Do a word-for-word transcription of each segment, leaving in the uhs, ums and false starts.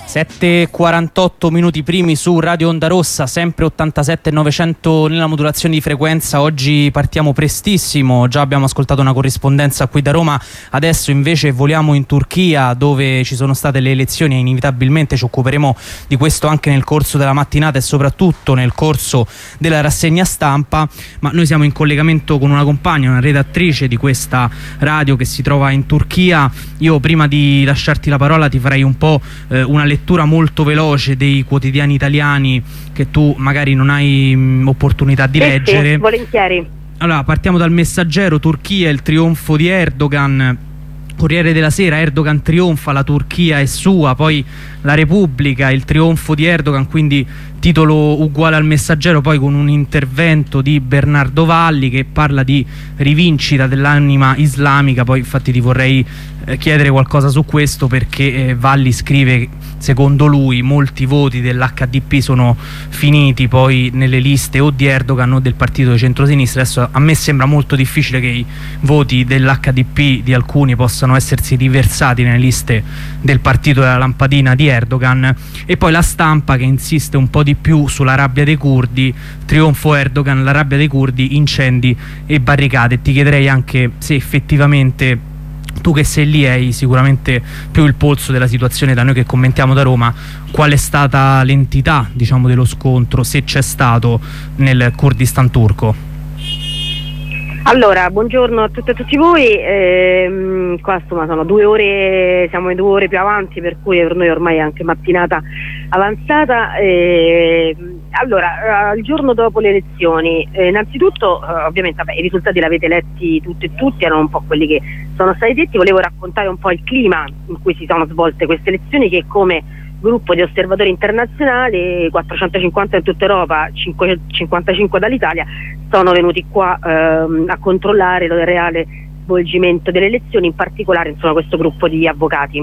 sette e quarantotto minuti primi su Radio Onda Rossa, sempre ottantasette novecento nella modulazione di frequenza. Oggi partiamo prestissimo, già abbiamo ascoltato una corrispondenza qui da Roma, adesso invece voliamo in Turchia dove ci sono state le elezioni e inevitabilmente ci occuperemo di questo anche nel corso della mattinata e soprattutto nel corso della rassegna stampa. Ma noi siamo in collegamento con una compagna, una redattrice di questa radio che si trova in Turchia. Io prima di lasciarti la parola ti farei un po' eh, una lettura molto veloce dei quotidiani italiani che tu magari non hai mh, opportunità di sì, leggere. Sì, volentieri. Allora, partiamo dal Messaggero. Turchia, il trionfo di Erdogan. Corriere della Sera, Erdogan trionfa, la Turchia è sua. Poi La Repubblica, il trionfo di Erdogan, quindi titolo uguale al Messaggero, poi con un intervento di Bernardo Valli che parla di rivincita dell'anima islamica. Poi infatti ti vorrei eh, chiedere qualcosa su questo, perché eh, Valli scrive che secondo lui molti voti dell'H D P sono finiti poi nelle liste o di Erdogan o del partito di centrosinistra. Adesso a me sembra molto difficile che i voti dell'H D P di alcuni possano essersi riversati nelle liste del partito della lampadina di Erdogan. E poi La Stampa che insiste un po' di più sulla rabbia dei curdi, trionfo Erdogan, la rabbia dei curdi, incendi e barricate. Ti chiederei anche se effettivamente, tu che sei lì hai sicuramente più il polso della situazione da noi che commentiamo da Roma, qual è stata l'entità, diciamo, dello scontro, se c'è stato, nel Kurdistan turco? Allora, buongiorno a tutte e a tutti voi. ehm, qua insomma sono due ore, siamo in due ore più avanti, per cui per noi ormai è anche mattinata avanzata. ehm, allora, il giorno dopo le elezioni, eh, innanzitutto eh, ovviamente vabbè, i risultati li avete letti tutti e tutti, erano un po' quelli che sono stati detti. Volevo raccontare un po' il clima in cui si sono svolte queste elezioni, che come gruppo di osservatori internazionali, quattrocentocinquanta in tutta Europa, cinquantacinque dall'Italia, sono venuti qua ehm, a controllare il reale svolgimento delle elezioni, in particolare insomma questo gruppo di avvocati.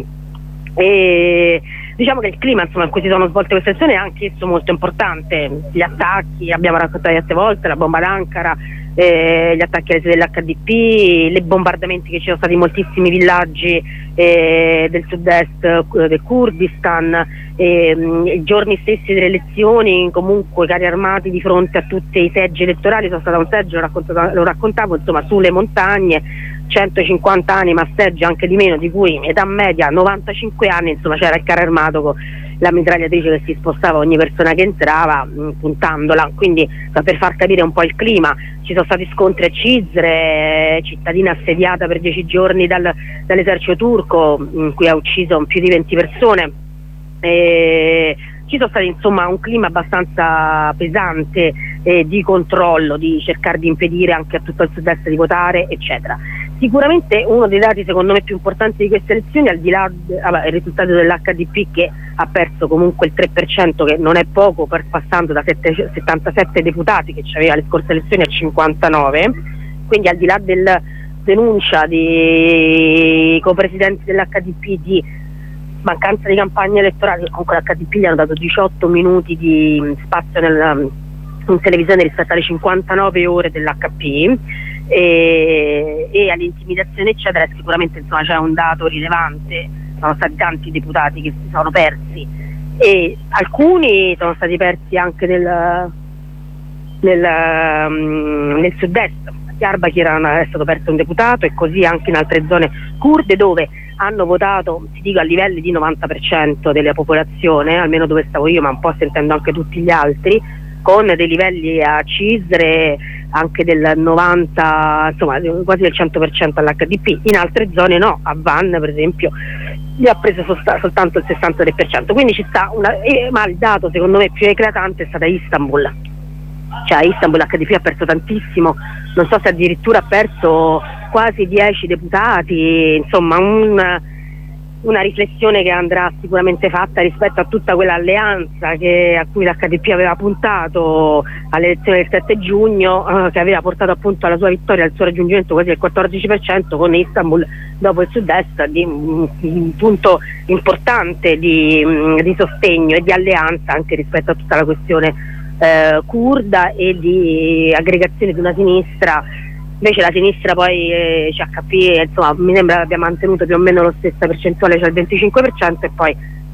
E diciamo che il clima insomma in cui si sono svolte queste elezioni è anche esso molto importante. Gli attacchi, abbiamo raccontato diverse volte, la bomba d'Ankara, eh, gli attacchi alle sedi dell'H D P, le bombardamenti che ci sono stati in moltissimi villaggi eh, del sud-est eh, del Kurdistan, eh, i giorni stessi delle elezioni comunque i carri armati di fronte a tutti i seggi elettorali. Sono stata a un seggio, lo, lo raccontavo, insomma, sulle montagne, centocinquanta anni, ma seggi anche di meno, di cui età media novantacinque anni, insomma c'era il carro armato con la mitragliatrice che si spostava ogni persona che entrava mh, puntandola. Quindi per far capire un po' il clima, ci sono stati scontri a Cizre, cittadina assediata per dieci giorni dal, dall'esercito turco, in cui ha ucciso più di venti persone. E ci sono stati insomma un clima abbastanza pesante eh, di controllo, di cercare di impedire anche a tutto il sud-est di votare, eccetera. Sicuramente uno dei dati secondo me più importanti di queste elezioni, al di là del risultato dell'H D P che ha perso comunque il tre per cento, che non è poco, per, passando da settantasette deputati che aveva le scorse elezioni a cinquantanove, quindi al di là della denuncia di copresidenti dell'H D P di mancanza di campagna elettorale, comunque l'H D P gli hanno dato diciotto minuti di spazio nel, in televisione rispetto alle cinquantanove ore dell'H P, e, e all'intimidazione eccetera. Sicuramente insomma c'è un dato rilevante, sono stati tanti deputati che si sono persi e alcuni sono stati persi anche nel, nel, um, nel sud-est. A Diyarbakir è stato perso un deputato, e così anche in altre zone kurde dove hanno votato, ti dico, a livelli di novanta per cento della popolazione, almeno dove stavo io, ma un po' sentendo anche tutti gli altri, con dei livelli a Cizre anche del novanta, insomma quasi del cento per cento all'H D P. In altre zone no, a Van per esempio gli ha preso soltanto il sessantatré per cento. Quindi ci sta una, eh, ma il dato secondo me più eclatante è stata Istanbul. Cioè a Istanbul l'H D P ha perso tantissimo, non so se addirittura ha perso quasi dieci deputati, insomma un, una riflessione che andrà sicuramente fatta rispetto a tutta quell'alleanza che, a cui l'H D P aveva puntato alle elezioni del sette giugno, eh, che aveva portato appunto alla sua vittoria, al suo raggiungimento quasi del quattordici per cento, con Istanbul dopo il sud-est di un, un punto importante di, di sostegno e di alleanza anche rispetto a tutta la questione eh, kurda e di aggregazione di una sinistra. Invece la sinistra poi eh, C H P insomma mi sembra abbia mantenuto più o meno la stessa percentuale, cioè il venticinque per cento, e poi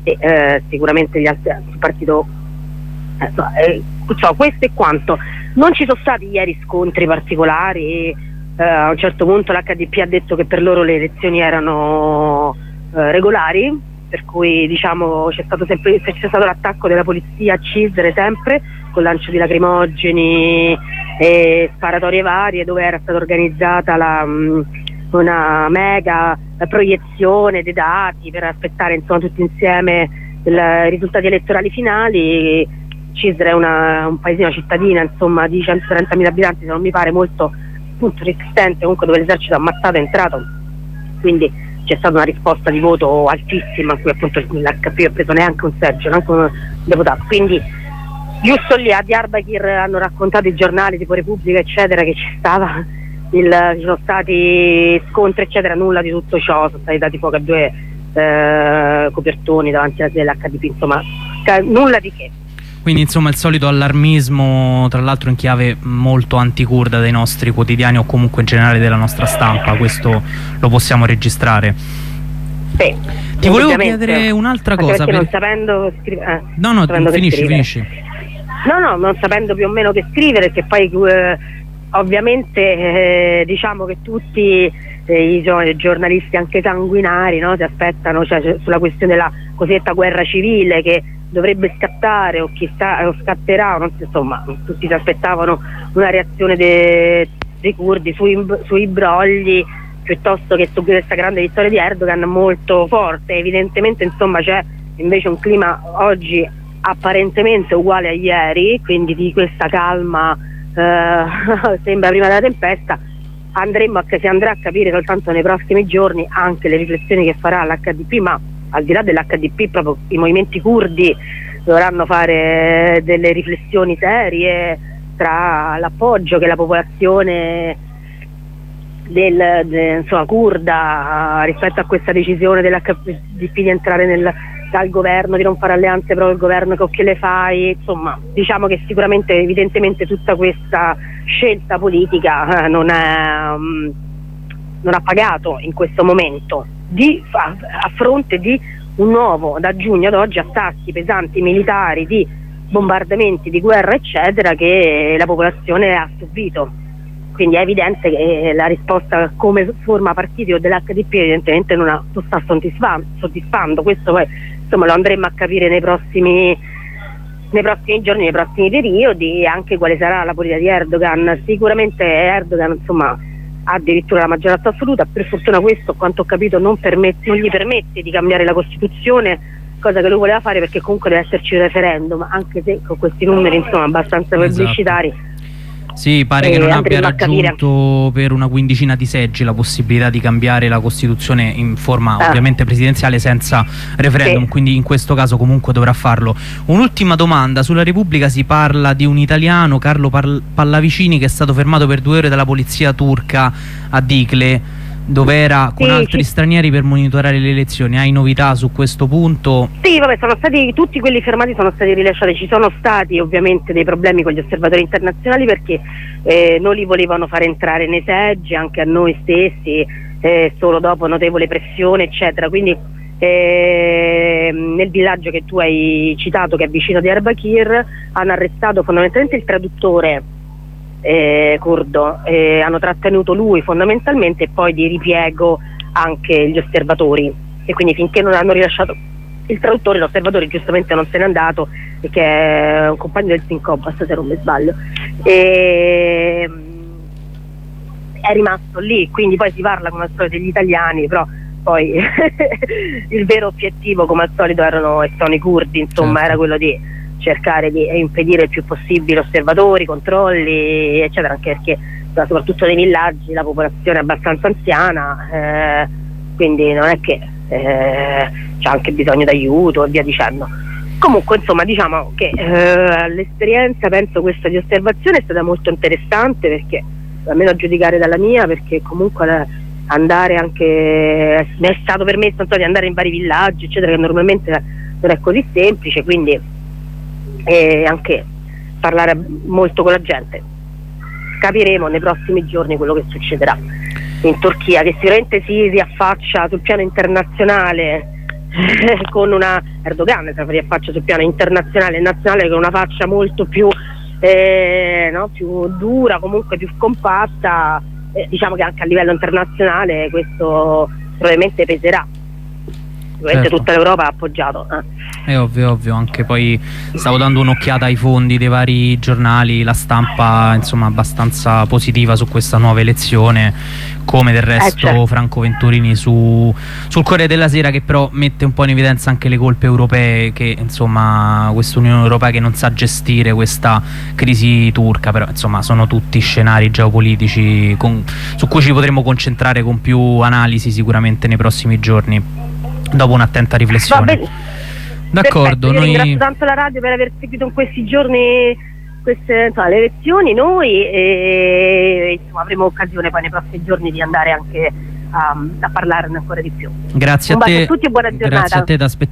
e eh, sicuramente gli altri, il partito eh, so, eh, so, questo è quanto. Non ci sono stati ieri scontri particolari, eh, a un certo punto l'H D P ha detto che per loro le elezioni erano eh, regolari, per cui diciamo c'è stato sempre c'è stato l'attacco della polizia a Cisere sempre, con lancio di lacrimogeni e sparatorie varie, dove era stata organizzata la, mh, una mega proiezione dei dati per aspettare insomma tutti insieme i risultati elettorali finali. Cisere è una, un paesino cittadina insomma di centotrentamila abitanti, se non mi pare, molto appunto resistente, comunque dove l'esercito ammazzato è entrato, quindi c'è stata una risposta di voto altissima, in cui appunto l'H P ha preso neanche un seggio, neanche un deputato. Quindi giusto lì a Diyarbakir hanno raccontato i giornali tipo Repubblica eccetera che ci stava il, ci sono stati scontri eccetera, nulla di tutto ciò, sono stati dati fuoco a due eh, copertoni davanti alla sede dell'H D P, insomma nulla di che. Quindi insomma il solito allarmismo, tra l'altro in chiave molto anticurda dei nostri quotidiani o comunque in generale della nostra stampa, questo lo possiamo registrare. Sì, ti volevo chiedere un'altra cosa. Per... non sapendo scrivere. Eh, no, no, sapendo finisci, scrivere. finisci. No, no, non sapendo più o meno che scrivere, che poi eh, ovviamente eh, diciamo che tutti eh, i giornalisti anche sanguinari, no, si aspettano, cioè, sulla questione della cosiddetta guerra civile che dovrebbe scattare o chissà o scatterà, non so, insomma tutti si aspettavano una reazione dei, dei curdi sui, sui brogli piuttosto che su questa grande vittoria di Erdogan molto forte. Evidentemente insomma c'è invece un clima oggi apparentemente uguale a ieri, quindi di questa calma eh, sembra prima della tempesta. Andremo a, si andrà a capire soltanto nei prossimi giorni anche le riflessioni che farà l'H D P, ma al di là dell'H D P proprio i movimenti curdi dovranno fare delle riflessioni serie tra l'appoggio che la popolazione del, de, insomma, kurda rispetto a questa decisione dell'H D P di entrare nel, dal governo, di non fare alleanze proprio il governo, con che le fai, insomma diciamo che sicuramente evidentemente tutta questa scelta politica eh, non, è, um, non ha pagato in questo momento di, a, a fronte di un nuovo, da giugno ad oggi, attacchi pesanti militari, di bombardamenti, di guerra eccetera, che la popolazione ha subito. Quindi è evidente che la risposta come forma partitico dell'H D P evidentemente non, ha, non sta soddisfando, soddisfando. Questo poi insomma lo andremo a capire nei prossimi, nei prossimi giorni, nei prossimi periodi, anche quale sarà la politica di Erdogan. Sicuramente Erdogan insomma ha addirittura la maggioranza assoluta, per fortuna questo a quanto ho capito non, permette, non gli permette di cambiare la Costituzione, cosa che lui voleva fare perché comunque deve esserci il referendum, anche se con questi numeri insomma abbastanza pubblicitari. Esatto. Sì, pare eh, che non abbia raggiunto per una quindicina di seggi la possibilità di cambiare la Costituzione in forma ah. ovviamente presidenziale senza referendum, sì. Quindi in questo caso comunque dovrà farlo. Un'ultima domanda: sulla Repubblica si parla di un italiano, Carlo Pallavicini, che è stato fermato per due ore dalla polizia turca a Dicle, dove era con sì, altri sì. stranieri per monitorare le elezioni. Hai novità su questo punto? Sì, vabbè, sono stati tutti quelli fermati sono stati rilasciati. Ci sono stati ovviamente dei problemi con gli osservatori internazionali perché eh, non li volevano fare entrare nei seggi, anche a noi stessi, eh, solo dopo notevole pressione eccetera. Quindi eh, nel villaggio che tu hai citato, che è vicino a Diyarbakir, hanno arrestato fondamentalmente il traduttore Eh, curdo, eh, hanno trattenuto lui fondamentalmente e poi di ripiego anche gli osservatori, e quindi finché non hanno rilasciato il traduttore l'osservatore giustamente non se n'è andato, perché è un compagno del Sincopas se non mi sbaglio, e è rimasto lì. Quindi poi si parla come al solito degli italiani, però poi il vero obiettivo come al solito erano e sono i curdi, insomma, certo. Era quello di cercare di impedire il più possibile osservatori, controlli eccetera, anche perché soprattutto nei villaggi la popolazione è abbastanza anziana, eh, quindi non è che eh, c'è anche bisogno d'aiuto e via dicendo. Comunque insomma diciamo che eh, l'esperienza, penso, questa di osservazione è stata molto interessante, perché almeno a giudicare dalla mia, perché comunque andare anche mi è stato permesso insomma, di andare in vari villaggi eccetera, che normalmente non è così semplice, quindi e anche parlare molto con la gente. Capiremo nei prossimi giorni quello che succederà in Turchia, che sicuramente si, si affaccia sul piano internazionale con una Erdogan, se la riaffaccia sul piano internazionale e nazionale, con una faccia molto più, eh, no, più dura, comunque più compatta, eh, diciamo che anche a livello internazionale questo probabilmente peserà. Sicuramente certo. Tutta l'Europa ha appoggiato. Eh. È ovvio, ovvio, anche poi stavo dando un'occhiata ai fondi dei vari giornali, la stampa insomma abbastanza positiva su questa nuova elezione, come del resto eh, certo. Franco Venturini su, sul Corriere della Sera, che però mette un po' in evidenza anche le colpe europee, che insomma questa Unione Europea che non sa gestire questa crisi turca, però insomma sono tutti scenari geopolitici con, su cui ci potremo concentrare con più analisi sicuramente nei prossimi giorni, dopo un'attenta riflessione. D'accordo, io noi... ringrazio tanto la radio per aver seguito in questi giorni queste, insomma, le elezioni, noi e insomma, avremo occasione poi nei prossimi giorni di andare anche a, a parlarne ancora di più. Grazie Un a te, a tutti e buona giornata. Grazie a te, ti aspettiamo